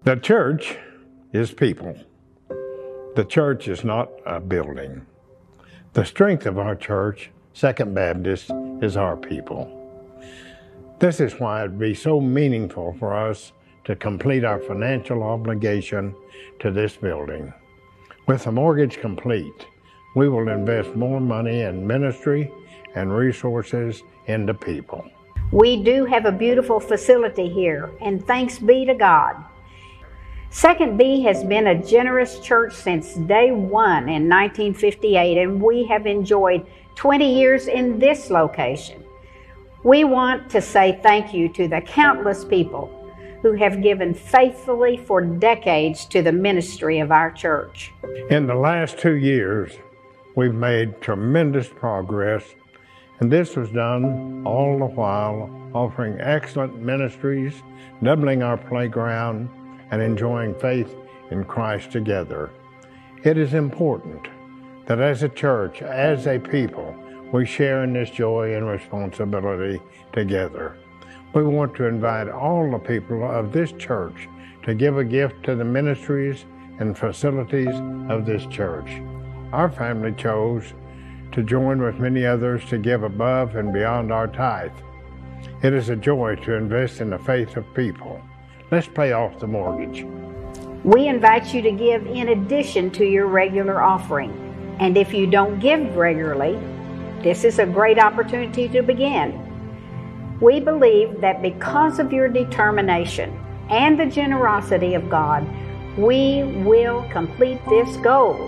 The church is people. The church is not a building. The strength of our church, Second Baptist, is our people. This is why it'd be so meaningful for us to complete our financial obligation to this building. With the mortgage complete, we will invest more money in ministry and resources into people. We do have a beautiful facility here, and thanks be to God. Second B has been a generous church since day one in 1958, and we have enjoyed 20 years in this location. We want to say thank you to the countless people who have given faithfully for decades to the ministry of our church. In the last 2 years, we've made tremendous progress, and this was done all the while offering excellent ministries, doubling our playground, and enjoying faith in Christ together. It is important that as a church, as a people, we share in this joy and responsibility together. We want to invite all the people of this church to give a gift to the ministries and facilities of this church. Our family chose to join with many others to give above and beyond our tithe. It is a joy to invest in the faith of people. Let's pay off the mortgage. We invite you to give in addition to your regular offering. And if you don't give regularly, this is a great opportunity to begin. We believe that because of your determination and the generosity of God, we will complete this goal.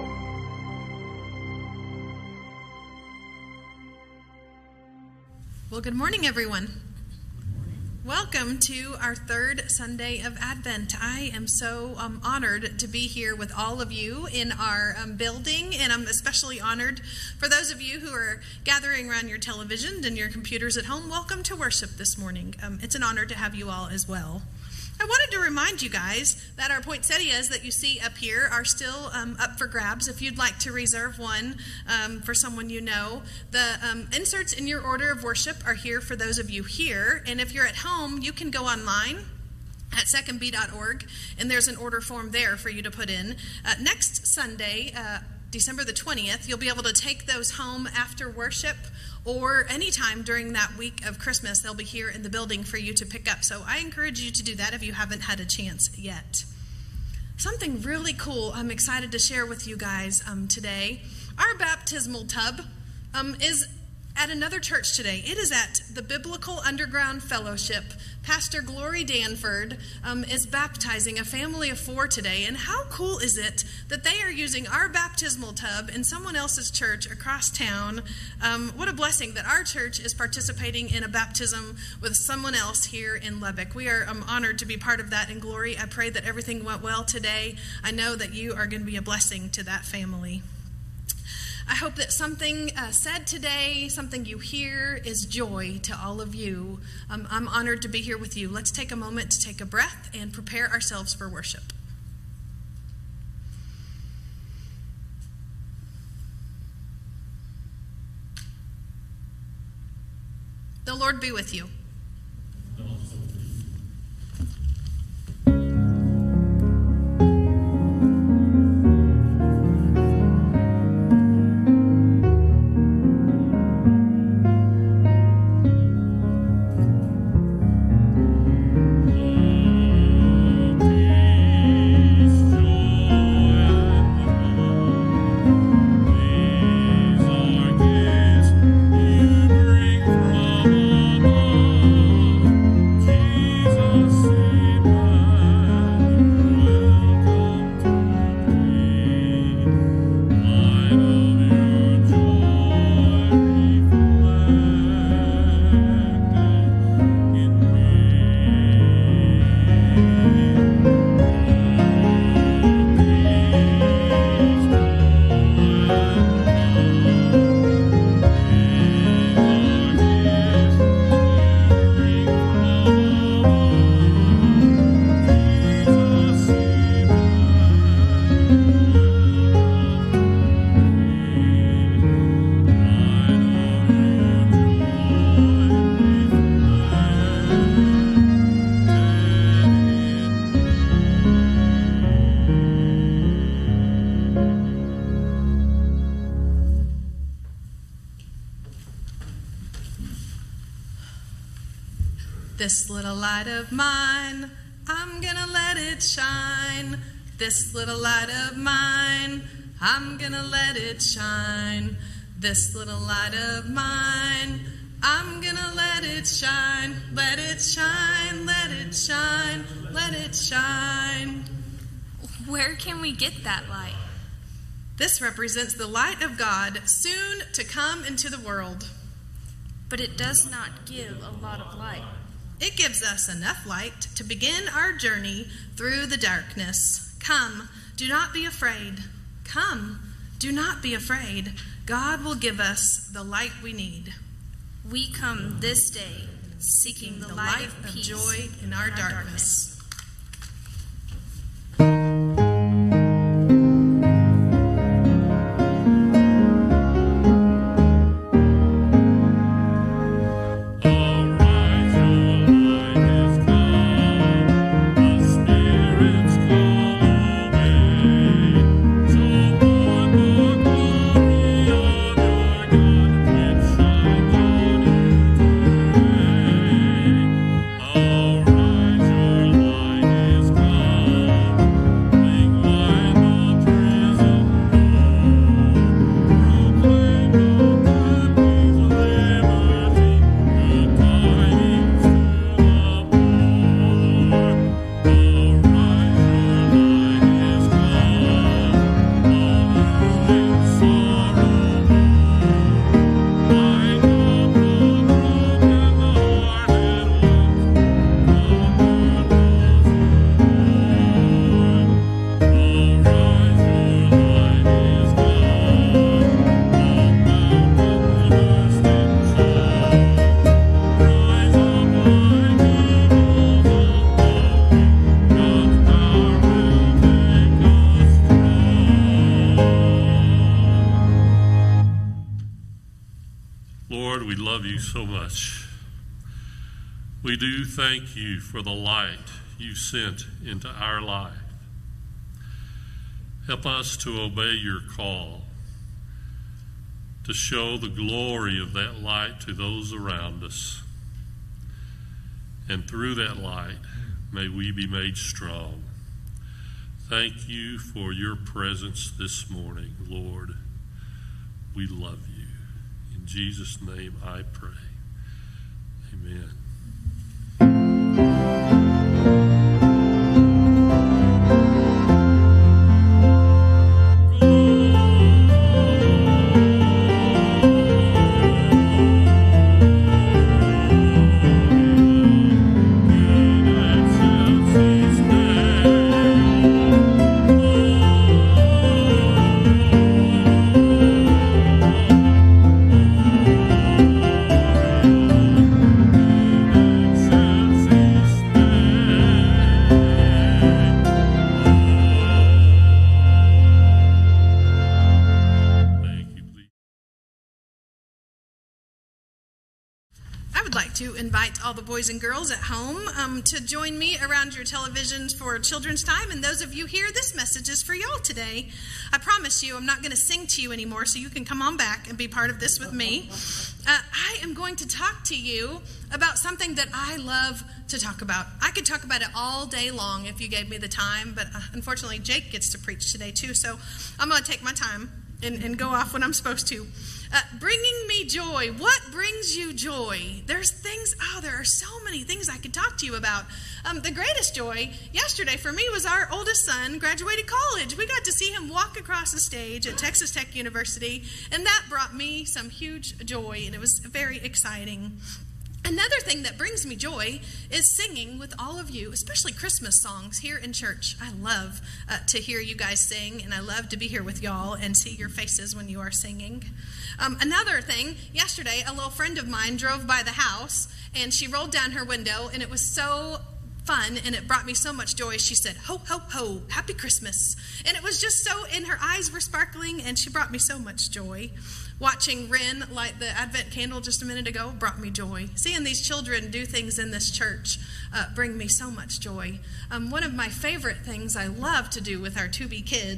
Well, good morning, everyone. Welcome to our third Sunday of Advent. I am so honored to be here with all of you in our building, and I'm especially honored for those of you who are gathering around your televisions and your computers at home. Welcome to worship this morning. It's an honor to have you all as well. I wanted to remind you guys that our poinsettias that you see up here are still up for grabs. If you'd like to reserve one for someone you know, the inserts in your order of worship are here for those of you here. And if you're at home, you can go online at secondb.org, and there's an order form there for you to put in. Next Sunday, December the 20th, you'll be able to take those home after worship, or anytime during that week of Christmas. They'll be here in the building for you to pick up. So I encourage you to do that if you haven't had a chance yet. Something really cool I'm excited to share with you guys today. Our baptismal tub is at another church today. It is at the Biblical Underground Fellowship. Pastor Glory Danford is baptizing a family of 4 today. And how cool is it that they are using our baptismal tub in someone else's church across town? What a blessing that our church is participating in a baptism with someone else here in Lubbock. We are honored to be part of that. And Glory, I pray that everything went well today. I know that you are going to be a blessing to that family. I hope that something said today, something you hear, is joy to all of you. I'm honored to be here with you. Let's take a moment to take a breath and prepare ourselves for worship. The Lord be with you. Bring from above. This little light of mine, I'm gonna let it shine. This little light of mine, I'm gonna let it shine. This little light of mine, I'm gonna let it shine. Let it shine, let it shine, let it shine. Where can we get that light? This represents the light of God soon to come into the world. But it does not give a lot of light. It gives us enough light to begin our journey through the darkness. Come, do not be afraid. Come, do not be afraid. God will give us the light we need. We come this day seeking the light of peace, joy in our darkness. Lord, we love you so much. We do thank you for the light you sent into our life. Help us to obey your call, to show the glory of that light to those around us. And through that light, may we be made strong. Thank you for your presence this morning, Lord. We love you. In Jesus' name I pray. Amen. To invite all the boys and girls at home to join me around your televisions for Children's Time. And those of you here, this message is for y'all today. I promise you I'm not going to sing to you anymore, so you can come on back and be part of this with me. I am going to talk to you about something that I love to talk about. I could talk about it all day long if you gave me the time, but unfortunately Jake gets to preach today too, so I'm going to take my time and go off when I'm supposed to. Bringing me joy. What brings you joy? There are so many things I could talk to you about. The greatest joy yesterday for me was our oldest son graduated college. We got to see him walk across the stage at Texas Tech University, and that brought me some huge joy, and it was very exciting. Another thing that brings me joy is singing with all of you, especially Christmas songs here in church. I love to hear you guys sing, and I love to be here with y'all and see your faces when you are singing. Another thing, yesterday a little friend of mine drove by the house, and she rolled down her window, and it was so fun, and it brought me so much joy. She said, "Ho, ho, ho, happy Christmas." And it was just so, and her eyes were sparkling, and she brought me so much joy. Watching Ren light the Advent candle just a minute ago brought me joy. Seeing these children do things in this church bring me so much joy. One of my favorite things I love to do with our 2B kids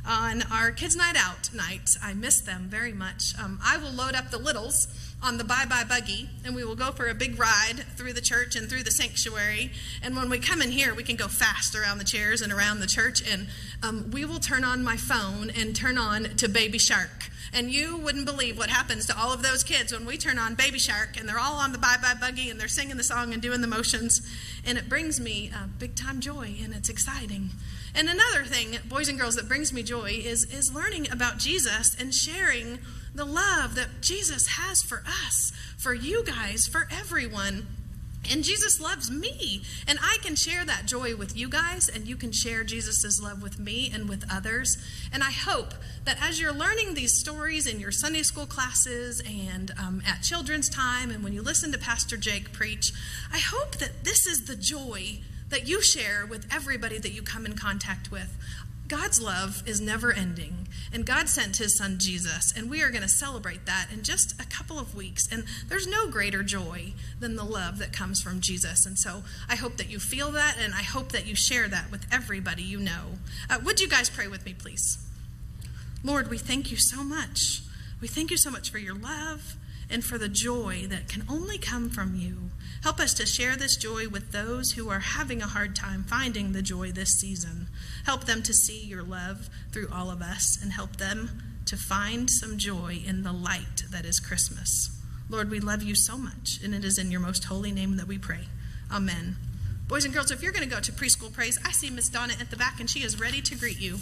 on our Kids Night Out nights. I miss them very much. I will load up the littles on the bye-bye buggy, and we will go for a big ride through the church and through the sanctuary. And when we come in here, we can go fast around the chairs and around the church, and we will turn on my phone and turn on to Baby Shark. And you wouldn't believe what happens to all of those kids when we turn on Baby Shark, and they're all on the bye-bye buggy, and they're singing the song and doing the motions. And it brings me big-time joy, and it's exciting. And another thing, boys and girls, that brings me joy is learning about Jesus and sharing the love that Jesus has for us, for you guys, for everyone. And Jesus loves me, and I can share that joy with you guys, and you can share Jesus' love with me and with others. And I hope that as you're learning these stories in your Sunday school classes and at children's time, and when you listen to Pastor Jake preach, I hope that this is the joy that you share with everybody that you come in contact with. God's love is never ending, and God sent his son Jesus, and we are going to celebrate that in just a couple of weeks. And there's no greater joy than the love that comes from Jesus. And so I hope that you feel that, and I hope that you share that with everybody you know. Would you guys pray with me, please? Lord, we thank you so much. We thank you so much for your love and for the joy that can only come from you. Help us to share this joy with those who are having a hard time finding the joy this season. Help them to see your love through all of us, and help them to find some joy in the light that is Christmas. Lord, we love you so much, and it is in your most holy name that we pray. Amen. Boys and girls, if you're going to go to preschool praise, I see Miss Donna at the back, and she is ready to greet you.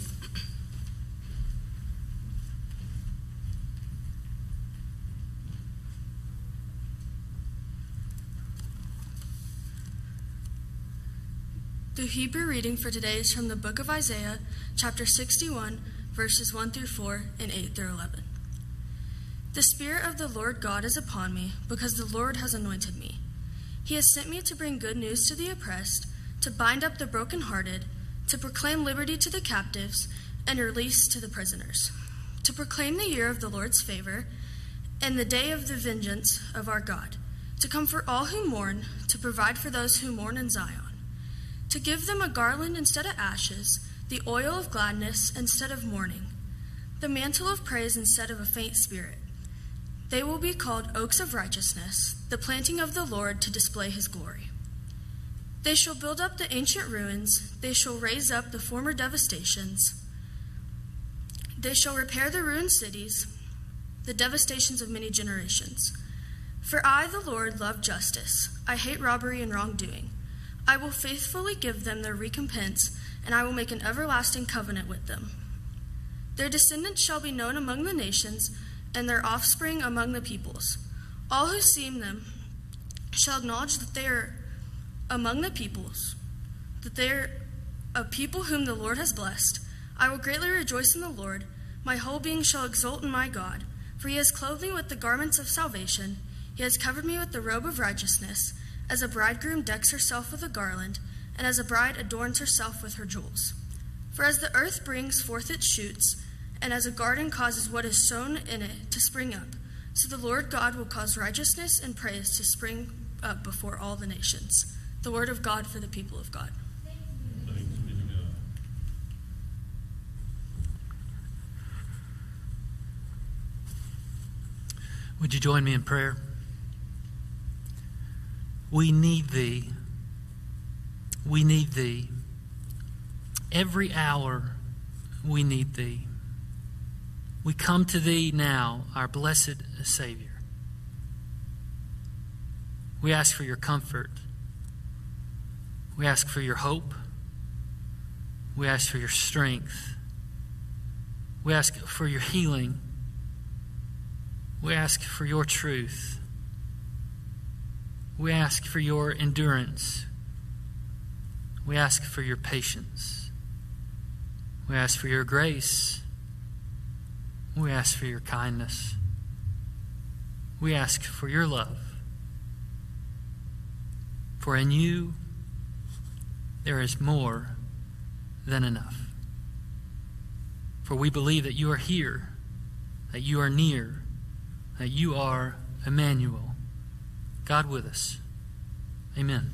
The Hebrew reading for today is from the book of Isaiah, chapter 61, verses 1 through 4 and 8 through 11. The Spirit of the Lord God is upon me, because the Lord has anointed me. He has sent me to bring good news to the oppressed, to bind up the brokenhearted, to proclaim liberty to the captives, and release to the prisoners, to proclaim the year of the Lord's favor, and the day of the vengeance of our God, to comfort all who mourn, to provide for those who mourn in Zion, to give them a garland instead of ashes, the oil of gladness instead of mourning, the mantle of praise instead of a faint spirit. They will be called oaks of righteousness, the planting of the Lord to display his glory. They shall build up the ancient ruins, they shall raise up the former devastations. They shall repair the ruined cities, the devastations of many generations. For I, the Lord, love justice. I hate robbery and wrongdoing. I will faithfully give them their recompense, and I will make an everlasting covenant with them. Their descendants shall be known among the nations, and their offspring among the peoples. All who see them shall acknowledge that they are among the peoples, that they are a people whom the Lord has blessed. I will greatly rejoice in the Lord. My whole being shall exult in my God, for he has clothed me with the garments of salvation. He has covered me with the robe of righteousness, as a bridegroom decks herself with a garland, and as a bride adorns herself with her jewels. For as the earth brings forth its shoots, and as a garden causes what is sown in it to spring up, so the Lord God will cause righteousness and praise to spring up before all the nations. The word of God for the people of God. Thanks be to God. Would you join me in prayer? We need thee. We need thee. Every hour we need thee. We come to thee now, our blessed Savior. We ask for your comfort. We ask for your hope. We ask for your strength. We ask for your healing. We ask for your truth. We ask for your endurance. We ask for your patience. We ask for your grace. We ask for your kindness. We ask for your love. For in you there is more than enough. For we believe that you are here, that you are near, that you are Emmanuel, God with us. Amen.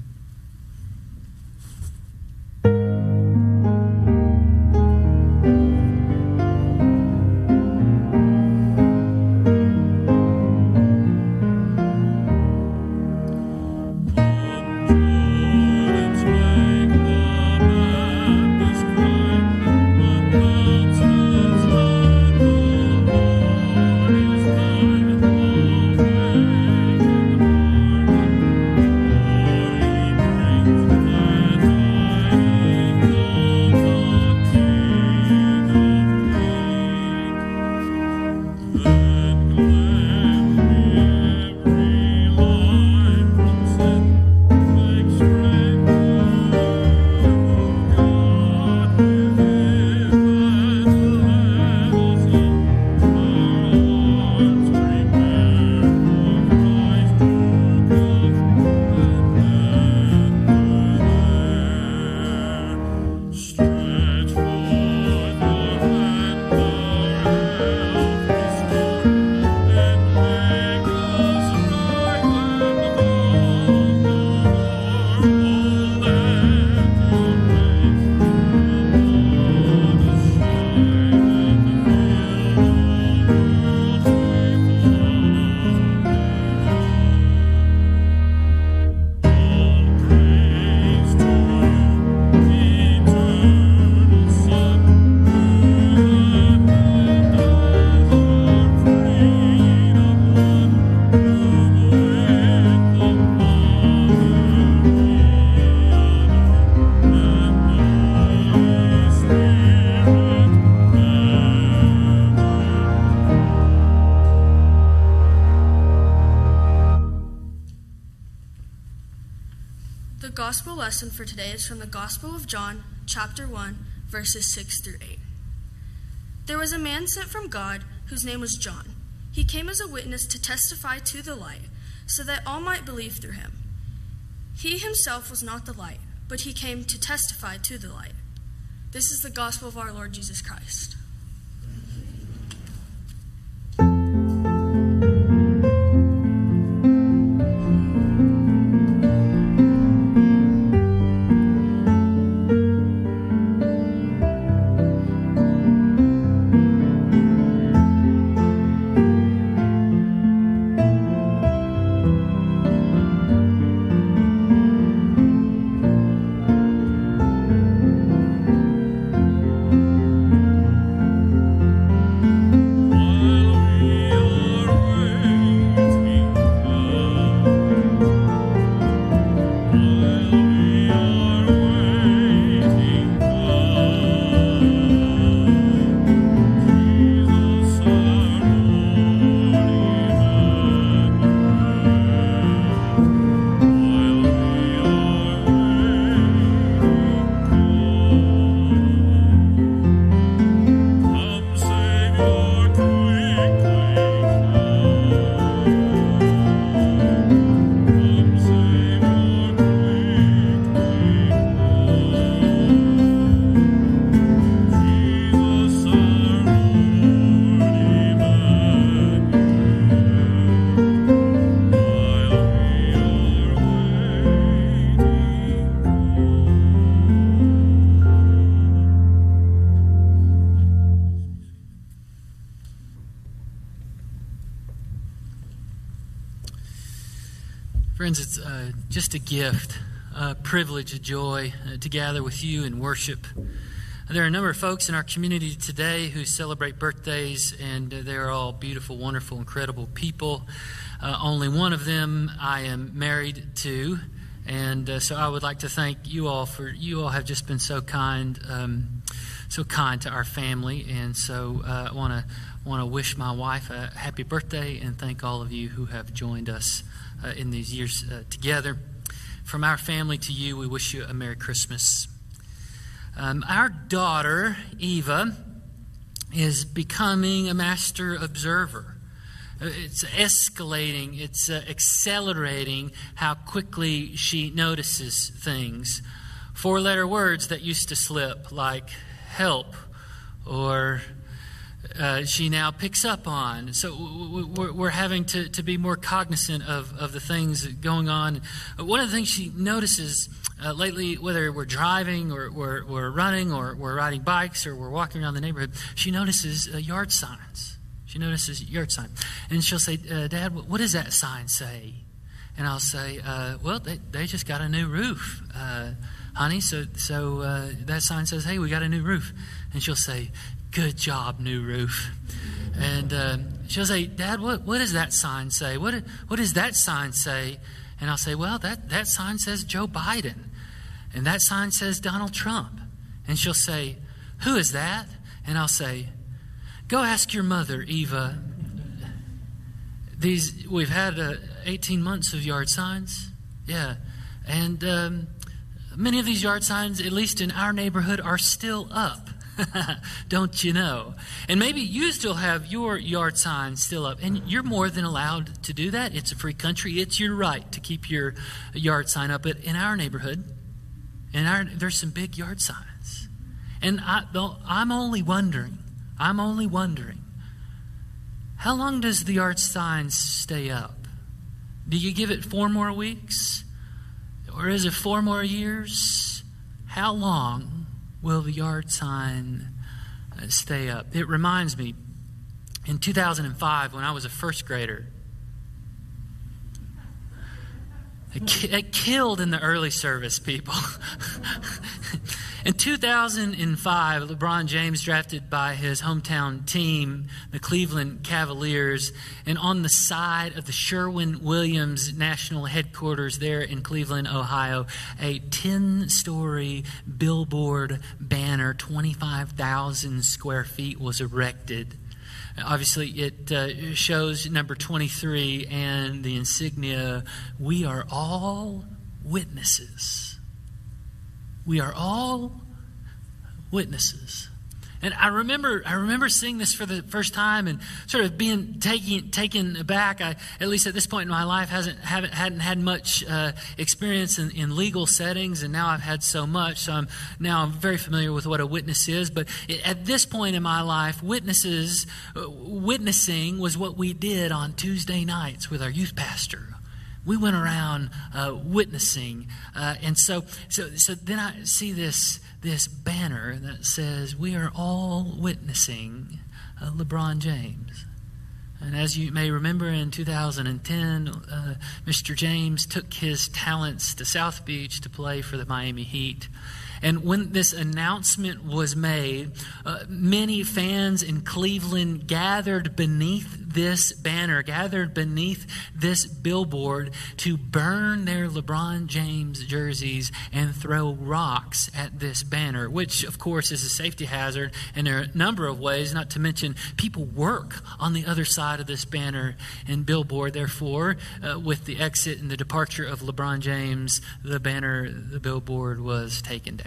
The gospel lesson for today is from the Gospel of John, chapter 1, verses 6 through 8. There was a man sent from God whose name was John. He came as a witness to testify to the light, so that all might believe through him. He himself was not the light, but he came to testify to the light. This is the gospel of our Lord Jesus Christ. Friends, it's just a gift, a privilege, a joy to gather with you and worship. There are a number of folks in our community today who celebrate birthdays, and they're all beautiful, wonderful, incredible people. Only one of them I am married to, and so I would like to thank you all you all have just been so kind to our family, and so I want to wish my wife a happy birthday and thank all of you who have joined us in these years together. From our family to you, we wish you a Merry Christmas. Our daughter, Eva, is becoming a master observer. It's escalating, it's accelerating how quickly she notices things. 4-letter words that used to slip, like help, or she now picks up on. So we're having to be more cognizant of the things going on. One of the things she notices lately, whether we're driving or we're running or we're riding bikes or we're walking around the neighborhood, she notices yard signs. She notices yard sign. And she'll say, Dad, what does that sign say? And I'll say, well, they just got a new roof, honey. So that sign says, hey, we got a new roof. And she'll say, good job, new roof. And she'll say, Dad, what does that sign say? What does that sign say? And I'll say, well, that sign says Joe Biden. And that sign says Donald Trump. And she'll say, who is that? And I'll say, go ask your mother, Eva. We've had 18 months of yard signs. Yeah. And many of these yard signs, at least in our neighborhood, are still up. Don't you know? And maybe you still have your yard sign still up, and you're more than allowed to do that. It's a free country. It's your right to keep your yard sign up. But in our neighborhood, there's some big yard signs. And I'm only wondering, how long does the yard sign stay up? Do you give it 4 more weeks? Or is it 4 more years? How long will the yard sign stay up? It reminds me, in 2005, when I was a first grader, it killed in the early service, people. In 2005, LeBron James drafted by his hometown team, the Cleveland Cavaliers, and on the side of the Sherwin-Williams National Headquarters there in Cleveland, Ohio, a 10-story billboard banner, 25,000 square feet, was erected. Obviously, it shows number 23 and the insignia, "We are all witnesses. We are all witnesses. And I remember seeing this for the first time and sort of being taken aback. I, at least at this point in my life, hadn't had much experience in legal settings, and now I've had so much. So I'm very familiar with what a witness is. But at this point in my life, witnessing was what we did on Tuesday nights with our youth pastor. We went around witnessing, and so then I see this banner that says, "We are all witnessing LeBron James." And as you may remember, in 2010, Mr. James took his talents to South Beach to play for the Miami Heat. And when this announcement was made, many fans in Cleveland gathered beneath this banner, gathered beneath this billboard to burn their LeBron James jerseys and throw rocks at this banner, which, of course, is a safety hazard. And there are a number of ways, not to mention people work on the other side of this banner and billboard. Therefore, with the exit and the departure of LeBron James, the billboard was taken down.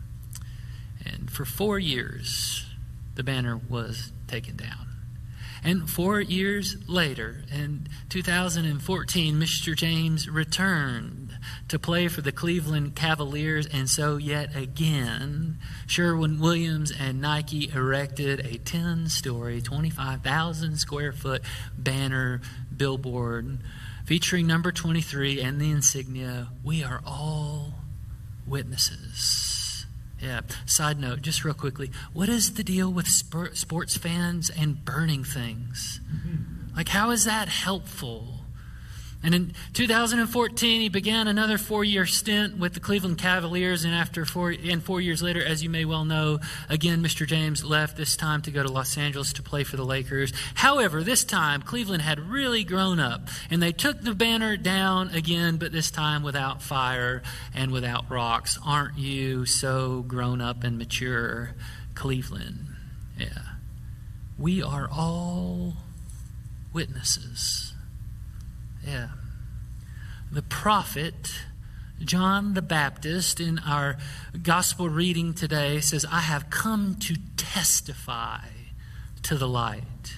And for 4 years, the banner was taken down. And 4 years later, in 2014, Mr. James returned to play for the Cleveland Cavaliers. And so yet again, Sherwin-Williams and Nike erected a 10-story, 25,000 square foot banner billboard featuring number 23 and the insignia, "We are all witnesses." Yeah. Side note, just real quickly, what is the deal with sports fans and burning things? Like, how is that helpful? And in 2014, he began another 4-year stint with the Cleveland Cavaliers. And 4 years later, as you may well know, again, Mr. James left, this time to go to Los Angeles to play for the Lakers. However, this time, Cleveland had really grown up. And they took the banner down again, but this time without fire and without rocks. Aren't you so grown up and mature, Cleveland? Yeah. We are all witnesses. Yeah. The prophet John the Baptist in our gospel reading today says, "I have come to testify to the light."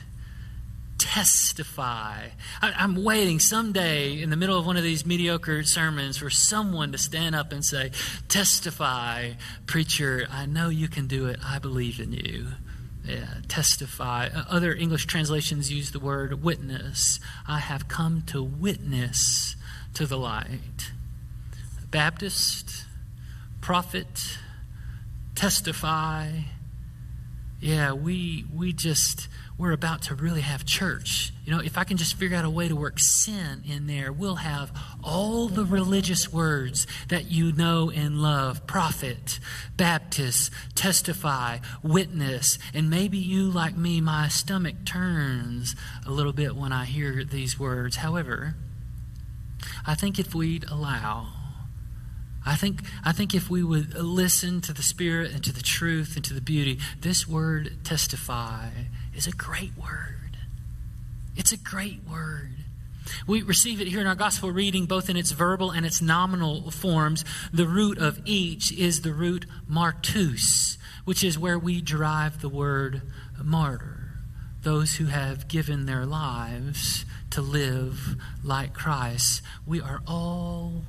Testify. I'm waiting someday in the middle of one of these mediocre sermons for someone to stand up and say, "Testify, preacher, I know you can do it. I believe in you." Yeah, testify. Other English translations use the word witness. I have come to witness to the light. Baptist, prophet, testify. Yeah, we're about to really have church. You know, if I can just figure out a way to work sin in there, we'll have all the religious words that you know and love. Prophet, Baptist, testify, witness. And maybe you, like me, my stomach turns a little bit when I hear these words. However, I think if we'd allow, I think if we would listen to the Spirit and to the truth and to the beauty, this word testify is a great word. It's a great word. We receive it here in our gospel reading, both in its verbal and its nominal forms. The root of each is the root martus, which is where we derive the word martyr. Those who have given their lives to live like Christ. We are all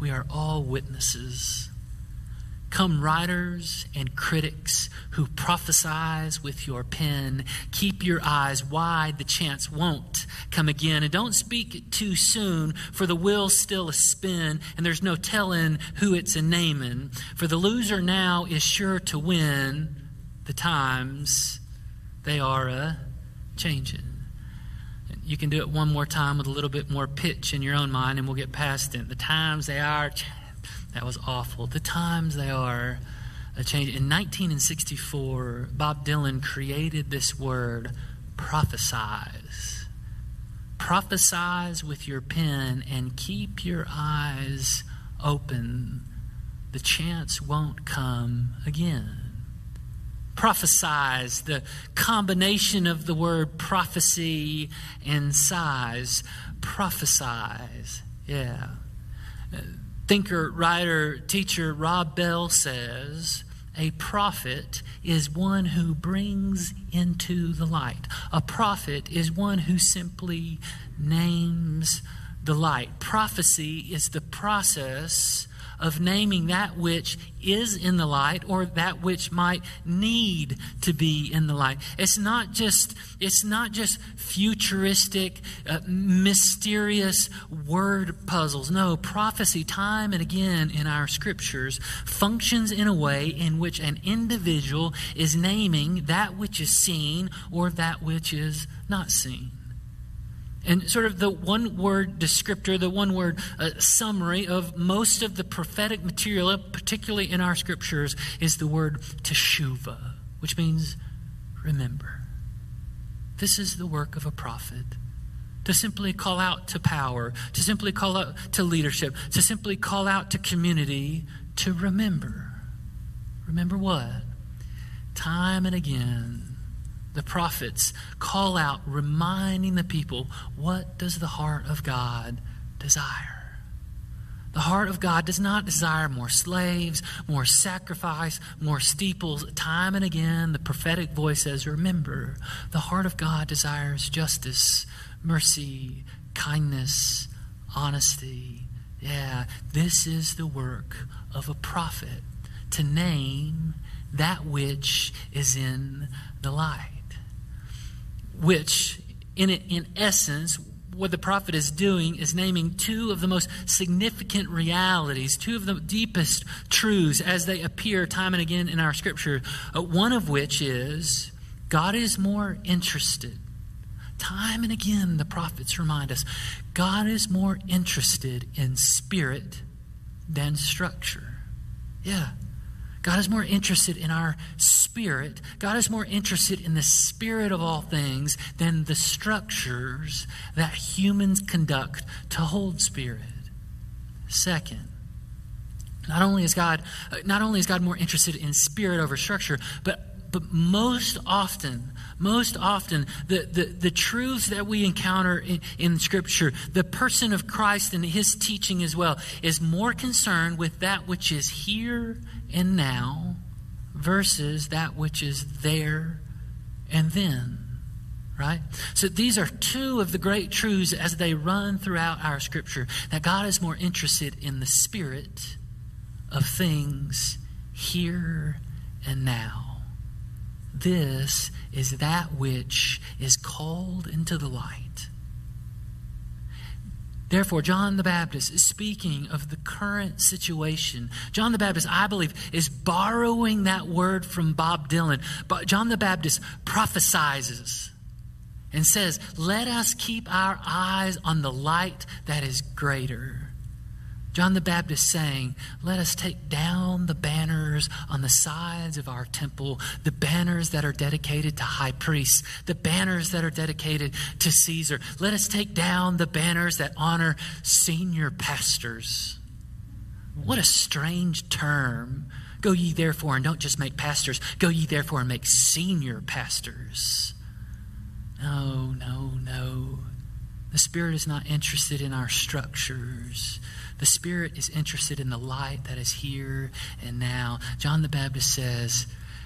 witnesses. Come, writers and critics who prophesize with your pen, keep your eyes wide, the chance won't come again. And don't speak too soon, for the wheel's still a spin, and there's no telling who it's a naming. For the loser now is sure to win. The times, they are a-changing. You can do it one more time with a little bit more pitch in your own mind, and we'll get past it. The times, they are That was awful. The times, they are a change. In 1964, Bob Dylan created this word, prophesize. Prophesize with your pen and keep your eyes open. The chance won't come again. Prophesize, the combination of the word prophecy and size. Prophesize, yeah. Thinker, writer, teacher Rob Bell says, a prophet is one who brings into the light. A prophet is one who simply names the light. Prophecy is the process of naming that which is in the light or that which might need to be in the light. It's not just futuristic, mysterious word puzzles. No, prophecy, time and again in our scriptures, functions in a way in which an individual is naming that which is seen or that which is not seen. And sort of the one-word descriptor, the one-word summary of most of the prophetic material, particularly in our scriptures, is the word teshuvah, which means remember. This is the work of a prophet. To simply call out to power, to simply call out to leadership, to simply call out to community, to remember. Remember what? Time and again, the prophets call out, reminding the people, what does the heart of God desire? The heart of God does not desire more slaves, more sacrifice, more steeples. Time and again, the prophetic voice says, remember, the heart of God desires justice, mercy, kindness, honesty. Yeah, this is the work of a prophet, to name that which is in the light. Which, in essence, what the prophet is doing is naming two of the most significant realities, two of the deepest truths as they appear time and again in our scripture. One of which is God is more interested. Time and again, the prophets remind us, God is more interested in spirit than structure. Yeah. God is more interested in our spirit. God is more interested in the spirit of all things than the structures that humans conduct to hold spirit. Second, not only is God more interested in spirit over structure, but most often, the truths that we encounter in Scripture, the person of Christ and his teaching as well, is more concerned with that which is here and now versus that which is there and then. Right? So these are two of the great truths as they run throughout our Scripture, that God is more interested in the spirit of things here and now. This is that which is called into the light. Therefore, John the Baptist is speaking of the current situation. John the Baptist, I believe, is borrowing that word from Bob Dylan. But John the Baptist prophesizes and says, let us keep our eyes on the light that is greater. John the Baptist saying, let us take down the banners on the sides of our temple, the banners that are dedicated to high priests, the banners that are dedicated to Caesar. Let us take down the banners that honor senior pastors. What a strange term. Go ye therefore and don't just make pastors. Go ye therefore and make senior pastors. No. The Spirit is not interested in our structures. The Spirit is interested in the light that is here and now. John the Baptist says,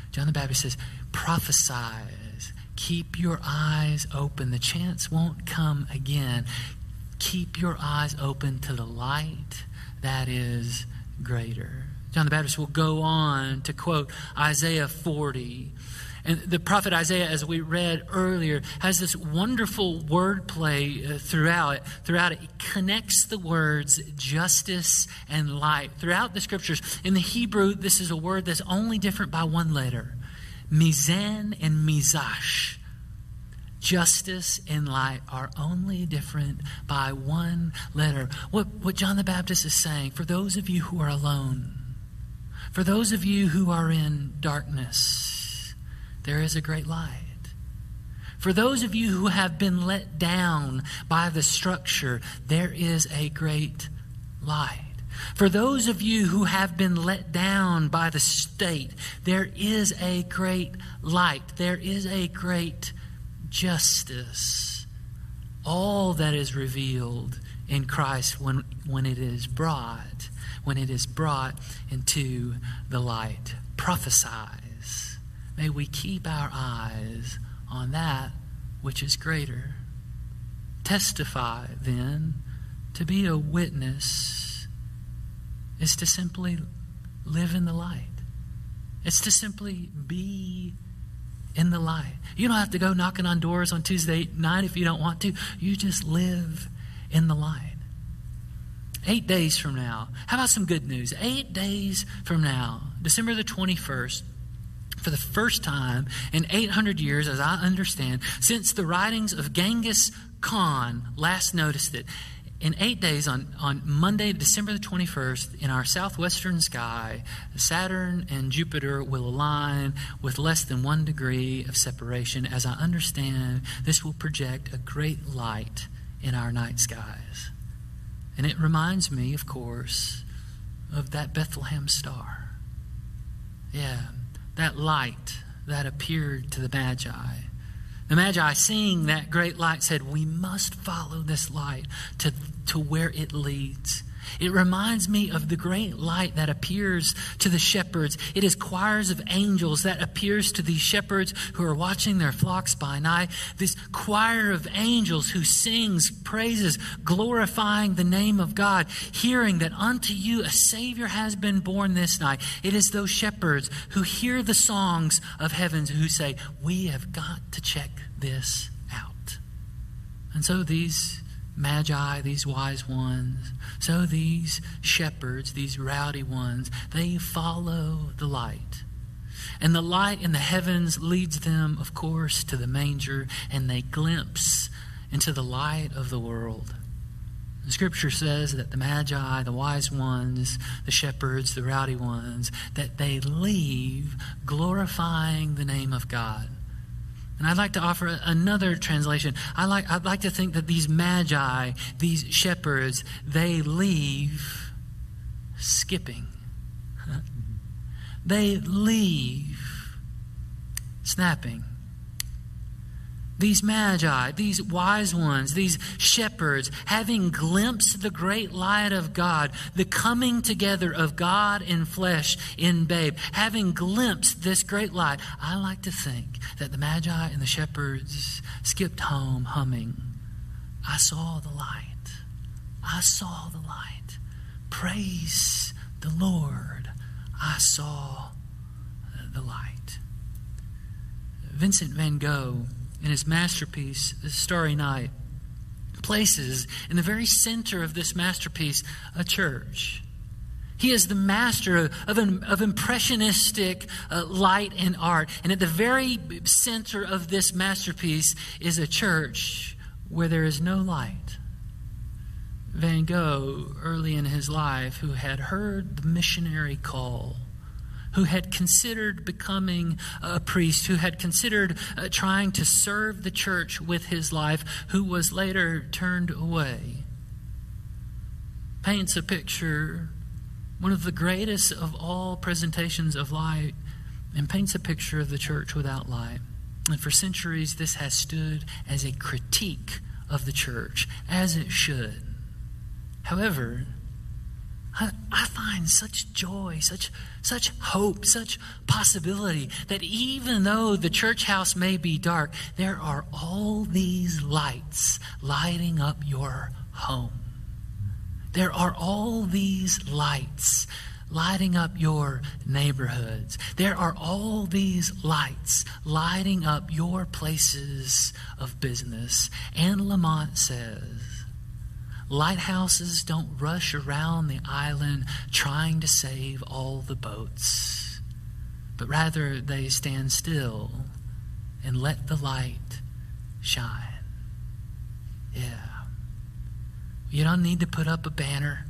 prophesize. Keep your eyes open. The chance won't come again. Keep your eyes open to the light that is greater. John the Baptist will go on to quote Isaiah 40. And the prophet Isaiah, as we read earlier, has this wonderful wordplay throughout it. It connects the words justice and light throughout the scriptures. In the Hebrew, this is a word that's only different by one letter. Mizan and mizash. Justice and light are only different by one letter. What John the Baptist is saying, for those of you who are alone, for those of you who are in darkness, there is a great light. For those of you who have been let down by the structure, there is a great light. For those of you who have been let down by the state, there is a great light. There is a great justice. All that is revealed in Christ when when it is brought into the light. Prophesies. May we keep our eyes on that which is greater. Testify, then, to be a witness is to simply live in the light. It's to simply be in the light. You don't have to go knocking on doors on Tuesday night if you don't want to. You just live in the light. 8 days from now, how about some good news? 8 days from now, December the 21st, for the first time in 800 years, as I understand, since the writings of Genghis Khan last noticed it, in 8 days, on Monday, December the 21st, in our southwestern sky, Saturn and Jupiter will align with less than 1 degree of separation. As I understand, this will project a great light in our night skies. And it reminds me, of course, of that Bethlehem star. Yeah, that light that appeared to the Magi. The Magi, seeing that great light, said, we must follow this light to where it leads. It reminds me of the great light that appears to the shepherds. It is choirs of angels that appears to these shepherds who are watching their flocks by night. This choir of angels who sings praises, glorifying the name of God, hearing that unto you a Savior has been born this night. It is those shepherds who hear the songs of heavens who say, we have got to check this out. And so these Magi, these wise ones, so these shepherds, these rowdy ones, they follow the light. And the light in the heavens leads them, of course, to the manger, and they glimpse into the light of the world. The Scripture says that the Magi, the wise ones, the shepherds, the rowdy ones, that they leave glorifying the name of God. And I'd like to offer another translation. I'd like to think that these Magi, these shepherds, they leave skipping. They leave snapping. These Magi, these wise ones, these shepherds, having glimpsed the great light of God, the coming together of God in flesh, in babe, having glimpsed this great light, I like to think that the Magi and the shepherds skipped home humming, I saw the light. I saw the light. Praise the Lord. I saw the light. Vincent van Gogh, in his masterpiece, The Starry Night, places in the very center of this masterpiece a church. He is the master of impressionistic light and art. And at the very center of this masterpiece is a church where there is no light. Van Gogh, early in his life, who had heard the missionary call, who had considered becoming a priest, who had considered trying to serve the church with his life, who was later turned away, paints a picture, one of the greatest of all presentations of light, and paints a picture of the church without light. And for centuries, this has stood as a critique of the church, as it should. However, I find such joy, such hope, such possibility that even though the church house may be dark, there are all these lights lighting up your home. There are all these lights lighting up your neighborhoods. There are all these lights lighting up your places of business. Anne Lamott says, lighthouses don't rush around the island trying to save all the boats, but rather they stand still and let the light shine. Yeah. You don't need to put up a banner.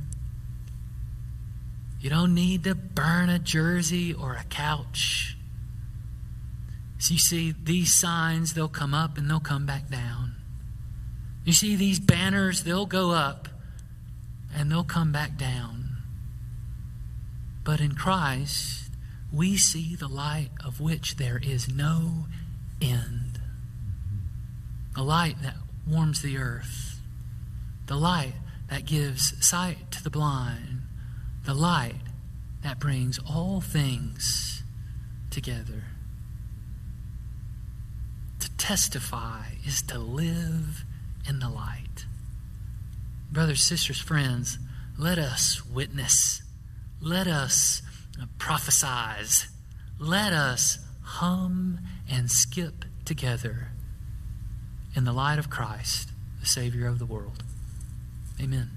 You don't need to burn a jersey or a couch. So you see, these signs, they'll come up and they'll come back down. You see, these banners, they'll go up and they'll come back down. But in Christ, we see the light of which there is no end. The light that warms the earth. The light that gives sight to the blind, the light that brings all things together. To testify is to live in the light. Brothers, sisters, friends, let us witness. Let us prophesize. Let us hum and skip together in the light of Christ, the Savior of the world. Amen.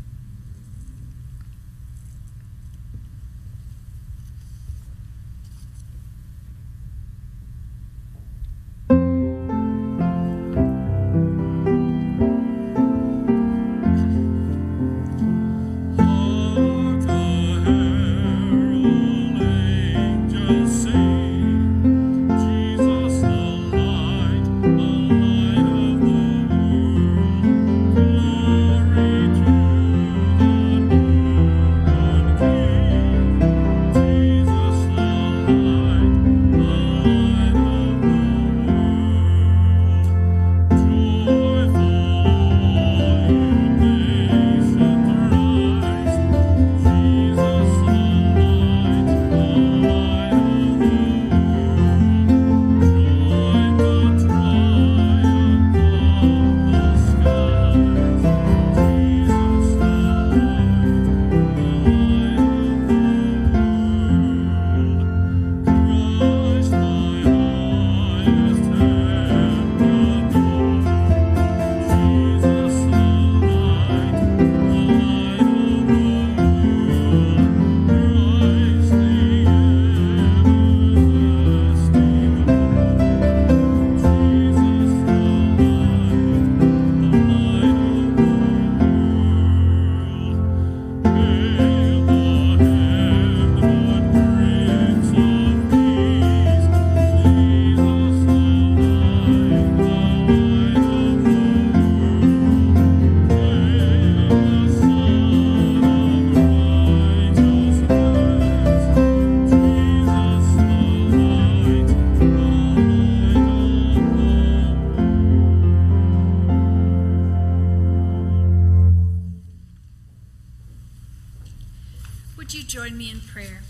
Would you join me in prayer?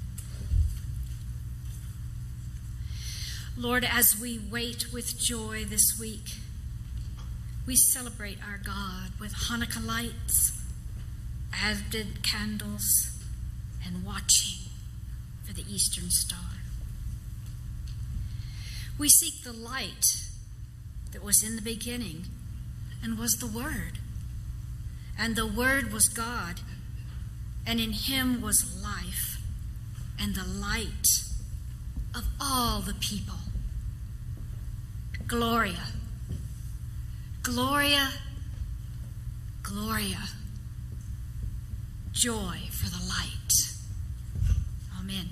Lord, as we wait with joy this week, we celebrate our God with Hanukkah lights, Advent candles, and watching for the Eastern Star. We seek the light that was in the beginning and was the Word. And the Word was God, and in him was life, and the light of all the people. Gloria, Gloria, Gloria. Joy for the light. Amen.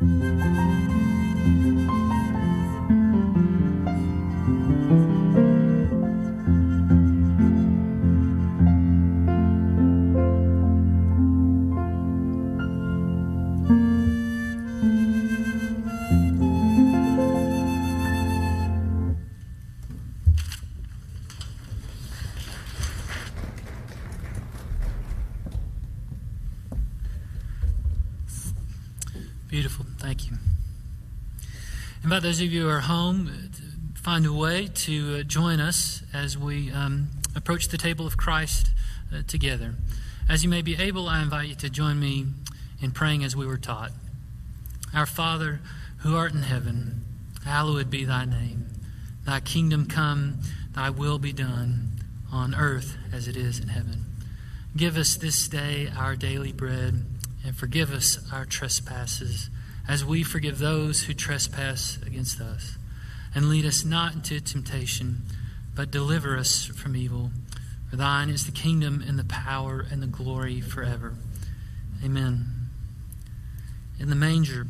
Beautiful. Thank you. Invite those of you who are home to find a way to join us as we approach the table of Christ together. As you may be able, I invite you to join me in praying as we were taught. Our Father, who art in heaven, hallowed be thy name. Thy kingdom come, thy will be done, on earth as it is in heaven. Give us this day our daily bread, and forgive us our trespasses, as we forgive those who trespass against us. And lead us not into temptation, but deliver us from evil. For thine is the kingdom and the power and the glory forever. Amen. In the manger,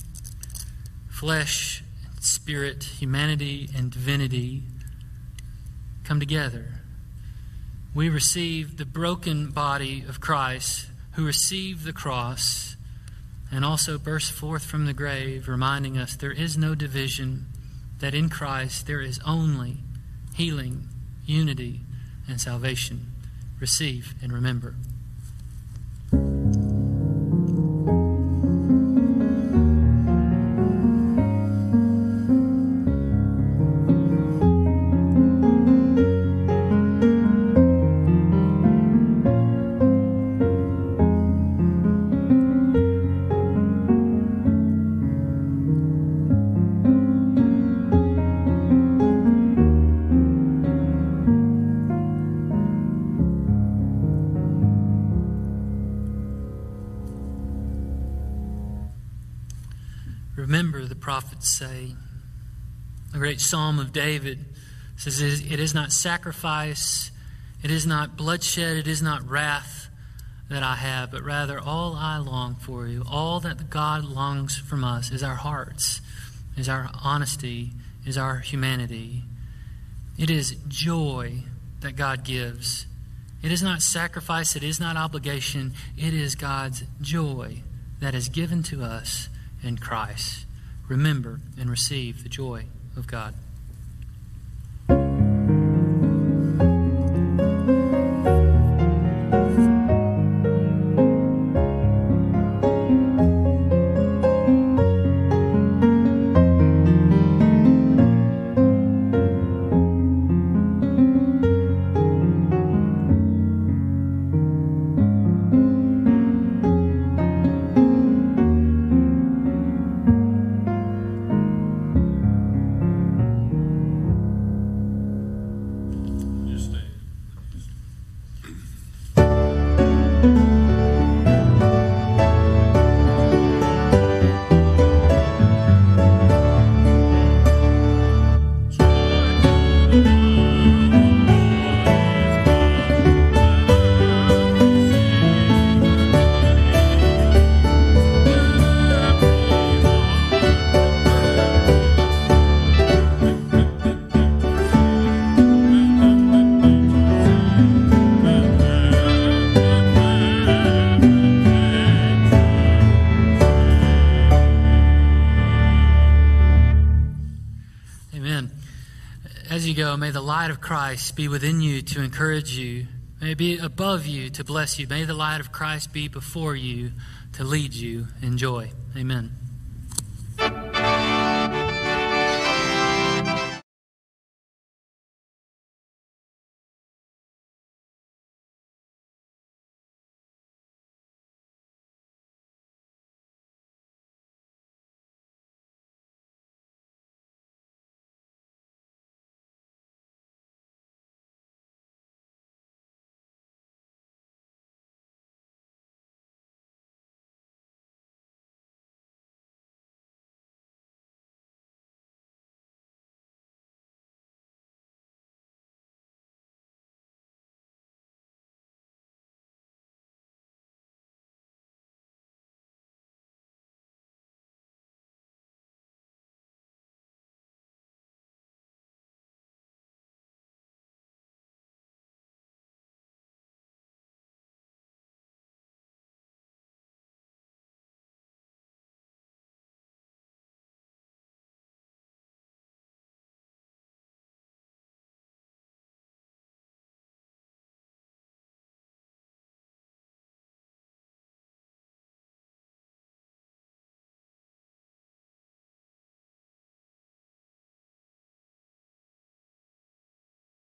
flesh, spirit, humanity, and divinity come together. We receive the broken body of Christ, who received the cross and also burst forth from the grave, reminding us there is no division, that in Christ there is only healing, unity, and salvation. Receive and remember. Remember, the prophets say, the great Psalm of David says, it is not sacrifice, it is not bloodshed, it is not wrath that I have, but rather all I long for you. All that God longs from us is our hearts, is our honesty, is our humanity. It is joy that God gives. It is not sacrifice, it is not obligation, it is God's joy that is given to us in Christ. Remember and receive the joy of God. As you go, may the light of Christ be within you to encourage you. May it be above you to bless you. May the light of Christ be before you to lead you in joy. Amen.